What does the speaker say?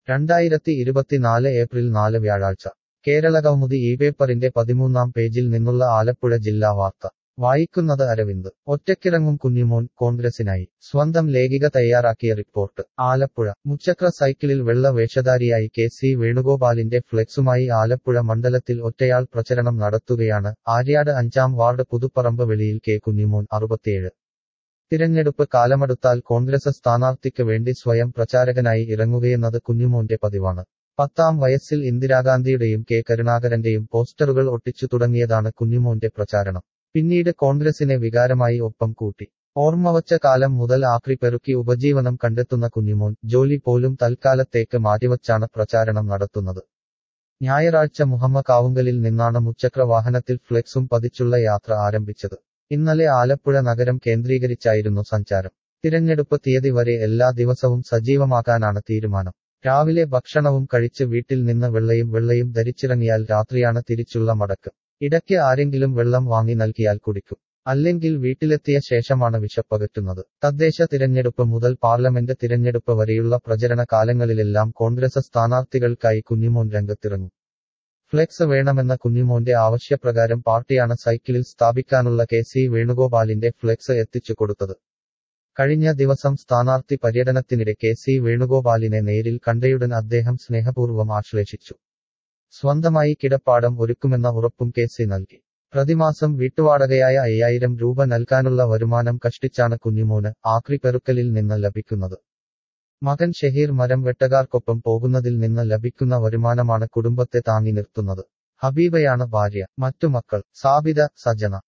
2024 April 4 വ്യാഴാഴ്ച കേരളകൗമുദി ഈ പേപ്പറിന്റെ 13-ാം പേജിൽ നിന്നുള്ള ആലപ്പുഴ ജില്ലാ വാർത്ത വായിക്കുന്നത് അരവിന്ദ്. ഒറ്റയ്ക്കിറങ്ങും കുഞ്ഞിമോൻ കോൺഗ്രസിനായി. സ്വന്തം ലേഖിക തയ്യാറാക്കിയ റിപ്പോർട്ട്. ആലപ്പുഴ. മുച്ചക്ര സൈക്കിളിൽ വെള്ള വേഷധാരിയായി കെ.സി. വേണുഗോപാലിന്റെ ഫ്ലെക്സുമായി ആലപ്പുഴ മണ്ഡലത്തിൽ ഒറ്റയാൾ പ്രചരണം നടത്തുകയാണ് ആര്യാട് 5-ാം വാർഡ് പുതുപ്പറമ്പ് വെളിയിൽ കെ. കുഞ്ഞിമോൻ 67. തിരഞ്ഞെടുപ്പ് കാലമടുത്താൽ കോൺഗ്രസ് സ്ഥാനാർത്ഥിക്ക് വേണ്ടി സ്വയം പ്രചാരകനായി ഇറങ്ങുകയെന്നത് കുഞ്ഞിമോന്റെ പതിവാണ്. 10-ാം വയസ്സിൽ ഇന്ദിരാഗാന്ധിയുടെയും കെ. കരുണാകരന്റെയും പോസ്റ്ററുകൾ ഒട്ടിച്ചു തുടങ്ങിയതാണ് കുഞ്ഞിമോന്റെ പ്രചാരണം. പിന്നീട് കോൺഗ്രസിനെ വികാരമായി ഒപ്പം കൂട്ടി. ഓർമ്മവച്ച കാലം മുതൽ ആക്രി പെറുക്കി ഉപജീവനം കണ്ടെത്തുന്ന കുഞ്ഞിമോൻ ജോലി പോലും തൽക്കാലത്തേക്ക് മാറ്റിവച്ചാണ് പ്രചാരണം നടത്തുന്നത്. ഞായറാഴ്ച മുഹമ്മകാവുങ്കലിൽ നിന്നാണ് മുച്ചക്ര വാഹനത്തിൽ ഫ്ലെക്സും പതിച്ചുള്ള യാത്ര ആരംഭിച്ചത്. ഇന്നലെ ആലപ്പുഴ നഗരം കേന്ദ്രീകരിച്ചായിരുന്നു സഞ്ചാരം. തിരഞ്ഞെടുപ്പ് തീയതി വരെ എല്ലാ ദിവസവും സജീവമാക്കാനാണ് തീരുമാനം. രാവിലെ ഭക്ഷണവും കഴിച്ച് വീട്ടിൽ നിന്ന് വെള്ളയും ധരിച്ചിറങ്ങിയാൽ രാത്രിയാണ് തിരിച്ചുള്ള മടക്ക്. ഇടയ്ക്ക് ആരെങ്കിലും വെള്ളം വാങ്ങി നൽകിയാൽ കുടിക്കും. അല്ലെങ്കിൽ വീട്ടിലെത്തിയ ശേഷമാണ് വിശപ്പകറ്റുന്നത്. തദ്ദേശ തിരഞ്ഞെടുപ്പ് മുതൽ പാർലമെന്റ് തിരഞ്ഞെടുപ്പ് വരെയുള്ള പ്രചരണ കാലങ്ങളിലെല്ലാം കോൺഗ്രസ് സ്ഥാനാർത്ഥികൾക്കായി കുഞ്ഞിമോൻ രംഗത്തിറങ്ങും. ഫ്ലെക്സ് വേണമെന്ന കുഞ്ഞിമോന്റെ ആവശ്യപ്രകാരം പാർട്ടിയാണ് സൈക്കിളിൽ സ്ഥാപിക്കാനുള്ള കെ.സി. വേണുഗോപാലിന്റെ ഫ്ലെക്സ് എത്തിച്ചു കൊടുത്തത്. കഴിഞ്ഞ ദിവസം സ്ഥാനാർത്ഥി പര്യടനത്തിനിടെ കെ.സി. വേണുഗോപാലിനെ നേരിൽ കണ്ടയുടൻ അദ്ദേഹം സ്നേഹപൂർവ്വം ആശ്ലേഷിച്ചു. സ്വന്തമായി കിടപ്പാടം ഒരുക്കുമെന്ന ഉറപ്പും കെ.സി. നൽകി. പ്രതിമാസം വീട്ടുവാടകയായ 5000 രൂപ നൽകാനുള്ള വരുമാനം കഷ്ടിച്ചാണ് കുഞ്ഞിമോന് ആക്രി പെറുക്കലിൽ നിന്ന് ലഭിക്കുന്നത്. മകൻ ഷഹീർ മരം വെട്ടുകാർക്കൊപ്പം പോകുന്നതിൽ നിന്ന് ലഭിക്കുന്ന വരുമാനമാണ് കുടുംബത്തെ താങ്ങി നിർത്തുന്നത്. ഹബീബയാണ് ഭാര്യ. മറ്റു മക്കൾ സാബിത, സജന.